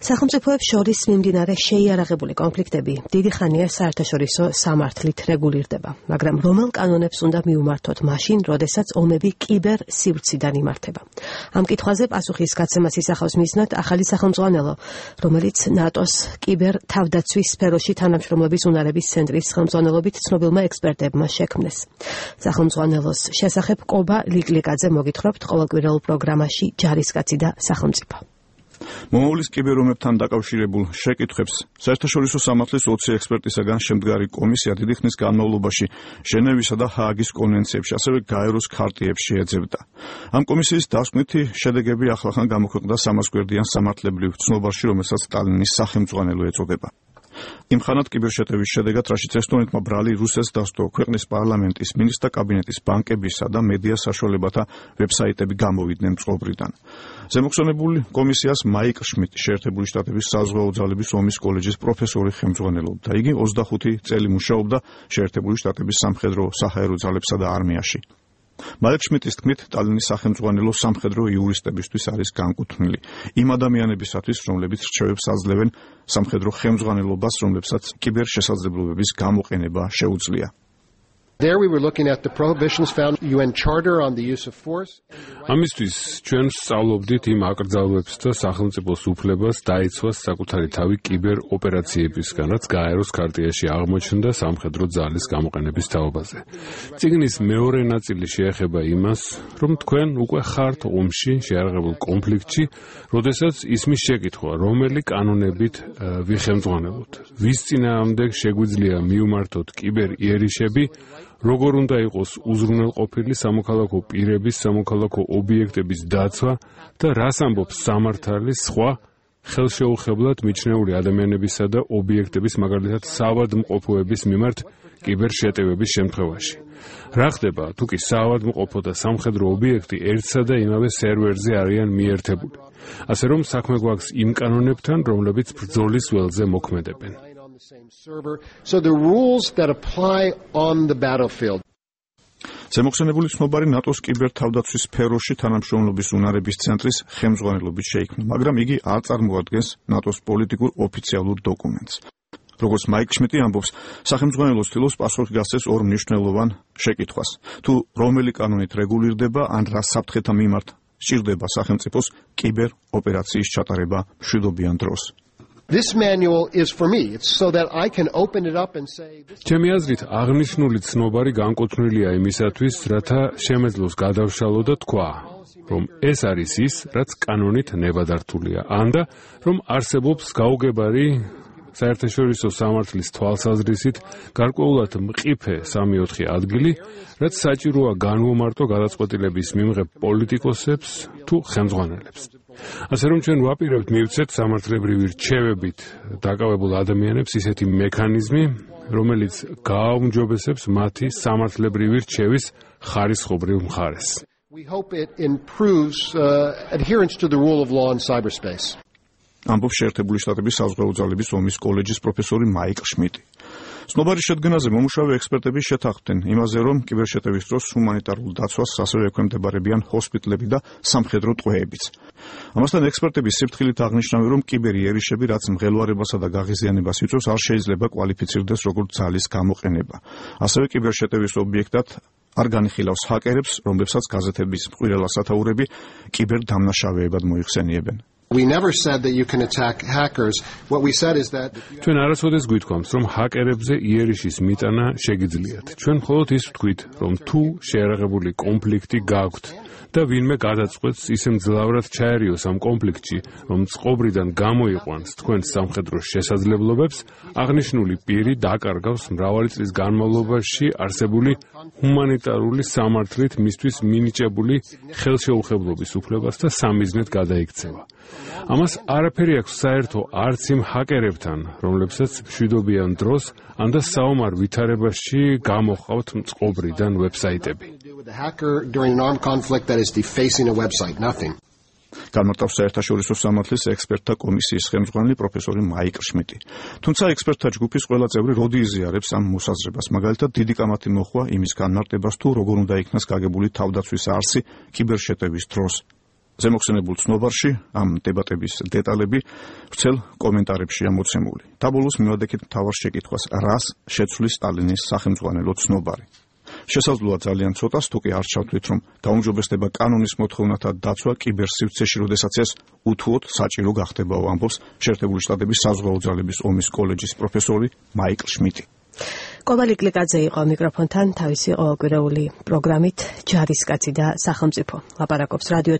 სახელმწიფოებს შორის მიმდინარე შეიარაღებული კონფლიქტები დიდი ხანია საერთაშორისო სამართლით რეგულირდება, მაგრამ რომელ კანონებს უნდა მიუმართოთ მაშინ, როდესაც ომები კიბერ სივრციდან იმართება. ამ კითხვაზე პასუხის გაცემას ისახავს მიზნად ახალი სახელმძღვანელო, რომელიც ნატოს კიბერ თავდაცვის სფეროში თანამშრომლობის უნარების ცენტრის ხელმძღვანელობით ცნობილმა ექსპერტებმა შექმნეს. სახელმძღვანელოს შესახებ კობა ლიკლიკაძე მოგითხრობთ ყოველკვირეულ პროგრამაში ჯარისკაცი და სახელმწიფო. მომავლის კიბერომებთან დაკავშირებულ შეკითხვებს საერთაშორისო სამართლის 20 ექსპერტისაგან შემდგარი კომისია დიდი ხნის განმავლობაში ჟენევისა და ჰააგის კონვენციებში, ასევე გაეროს ქარტიებში ეძებდა. ამ კომისიის დასკვნითი შედეგები ახლახან გამოქვეყნდა 300 გვერდიან სამართლებრივ ცნობარში, რომელსაც სტალინის სახელმძღვანელო ეწოდება. იმ ხანად კიბერშეტევის შედეგად, რაშიც ესტონეთმა ბრალი რუსეთს დასდო, ქვეყნის პარლამენტის, მინისტრთა კაბინეტის, ბანკებისა და მედია საშუალებათა ვებსაიტები გამოვიდნენ წყობრიდან. ზემოხსენებული კომისიას მაიკლ შმიტი, შეერთებული შტატების საზღვაო ძალების ომის კოლეჯის პროფესორი ხელმძღვანელობდა. იგი 25 წელი მუშაობდა შეერთებული შტატების სამხედრო საჰაერო ძალებსა და არმიაში. მაიკლ შმიტის თქმით, სტალინის სახელმძღვანელო სამხედრო იურისტებისთვის არის განკუთვნილი იმ ადამიანებისათვის, რომლებიც რჩევებს აძლევენ სამხედრო ხელმძღვანელობას, რომლებსაც კიბერ შესაძლებლობების გამოყენება შეუძლია. There we were looking at the prohibitions found in the UN Charter on the use of force. ამისთვის ჩვენ სწავლობდით იმ აკრძალვებს და სახელმწიფოს უფლებას დაიცვას საკუთარი თავი კიბერ ოპერაციებისგან, რაც გაეროს ქარტიაში აღმოჩნდა სამხედრო ძალის გამოყენების თაობაზე. წიგნის მეორე ნაწილი შეეხება იმას, რომ თქვენ უკვე ხართ ომში, შეიარაღებულ კონფლიქტში, როდესაც ისმის შეკითხვა, რომელი კანონებით ვიხელმძღვანელოთ, ვის წინააღმდეგ შეგვიძლია მიუმართოთ კიბერ იერიშები, როგორ უნდა იყოს უზრუნველყოფილი სამოქალაქო პირების, სამოქალაქო ობიექტების დაცვა და რას ამბობს სამართალი სხვა ხელშეუხებლად მიჩნეული ადამიანებისა და ობიექტების, მაგალითად საავადმყოფოების მიმართ კიბერშეტევების შემთხვევაში. რა ხდება, თუ კი საავადმყოფო და სამხედრო ობიექტი ერთსა და იმავე სერვერზე არიან მიერთებული, ასე რომ საქმე გვაქვს იმ კანონებთან, რომლებიც ბრძოლის ველზე მოქმედებენ. So the rules that apply on the battlefield. ზემოხსენებული ცნობარი ნატოს კიბერთავდაცვის სფეროში თანამშრომლობის უნარების ცენტრის ხელმძღვანელობით შეიქმნა, მაგრამ იგი არ წარმოადგენს ნატოს პოლიტიკურ ოფიციალურ დოკუმენტს. როგორც მაიკლ შმიტი ამბობს, სახელმძღვანელო ცდილობს პასუხი გასცეს ორ მნიშვნელოვან შეკითხვას. თუ რომელი კანონით რეგულირდება, ან რა საფრთხეთა მიმართ სჭირდება სახელმწიფოს კიბერ ოპერაციის ჩატარება მშვიდობიან დროს. This manual is for me. It's so that I can open it up and say ჩემი აზრით, აღნიშნული ცნობარი განკუთვნილია იმისათვის, რათა შემეძლოს გადავშალო და თქვა, რომ ეს არის ის, რაც კანონით ნებადართულია, ანდა რომ არსებობს გაუგებარი საერთაშორისო სამართლის თვალსაზრისით გარკვეულად მყიფე 3-4 ადგილი, რაც საჭიროა განვომარტო გადაწყვეტილების მიმღებ პოლიტიკოსებს თუ ხელმძღვანელებს. ასე რომ ჩვენ ვაპირებთ მივცეთ სამართლებრივი რჩევებით დაკავებულ ადამიანებს ისეთი მექანიზმი, რომელიც გააუმჯობესებს მათი სამართლებრივი რჩევის ხარისხობრივ მხარეს. We hope it improves adherence to the rule of law in cyberspace. ამბობს შეერთებული შტატების საზღვაო ძალების ომის კოლეჯის პროფესორი მაიკლ შმიტი. ცნობარი შედგენაზე მომუშავე ექსპერტები შეთანხმდნენ იმაზე, რომ კიბერშეტევის დროს ჰუმანიტარულ დაცვას ასევე ექვემდებარებიან ჰოსპიტლები და სამხედრო ტყვეებიც. ამასთან ექსპერტები სიფრთხილით აღნიშნავენ, რომ კიბერიერიშები, რაც მღელვარებასა და გაღიზიანებას იწვევს, არ შეიძლება კვალიფიცირდეს როგორც ძალის გამოყენება. ასევე კიბერშეტევის ობიექტად არ განიხილავს ჰაკერებს, რომლებსაც გაზეთების მყვილა სათაურები კიბერდამნაშავეებად მოიხსენიებენ. We never said that you can attack hackers. What we said is that ჩვენ არასოდეს გვითქვამს, რომ ჰაკერებზე იერიშის მიტანა შეგიძლიათ. ჩვენ მხოლოდ ის ვთქვით, რომ თუ შეიარაღებული კონფლიქტი გაქვთ და ვინმე გადაწყვეტს ისე მძლავრად ჩაერიოს ამ კონფლიქტში, რომ წყობრიდან გამოიყვანს თქვენ სამხედრო შესაძლებლობებს, აღნიშნული პირი დაკარგავს მრავალი წლის განმავლობაში არსებული ჰუმანიტარული სამართლით მისთვის მინიჭებული ხელშეუხებლობის უფლებას და სამიზნედ გადაიქცევა. ამას არაფერი აქვს საერთო არც იმ ჰაკერებთან, რომლებსაც მშვიდობიან დროს ან და საომარ ვითარებაში გამოჰყავთ წყობრიდან ვებსაიტები. განმარტავს საერთაშორისო სამართლის ექსპერტთა კომისიის ხელმძღვანელი პროფესორი მაიკლ შმიტი. თუმცა ექსპერტთა ჯგუფის ყველა წევრი როდი იზიარებს ამ მოსაზრებას, მაგალითად დიდი კამათი მოხვა იმის განმარტებას, თუ როგორ უნდა იქნას გაგებული თავდაცვის არსი კიბერშეტევის დროს. ზემოხსენებულ ცნობარში ამ დებატების დეტალები ვრცელ კომენტარებშია მოცემული. დაბოლოს მივადექით მთავარ შეკითხვას, რას შეცვლის სტალინის სახელმძღვანელო ცნობარი. შესაძლოა ძალიან ცოტას, თუკი არ ჩავთვლით, რომ გაუმჯობესდება კანონის მოთხოვნათა დაცვა კიბერსივრცეში, როდესაც ეს უთუოდ საჭირო გახდებაო, ამბობს შეერთებული შტატების საზღვაო ძალების ომის კოლეჯის პროფესორი მაიკლ შმიტი. კოვალი კლიკაძე იყო მიკროფონთან თავისი ყოველკვირეული პროგრამით ჯარისკაცი და სახელმწიფო. ლაპარაკობს რადიო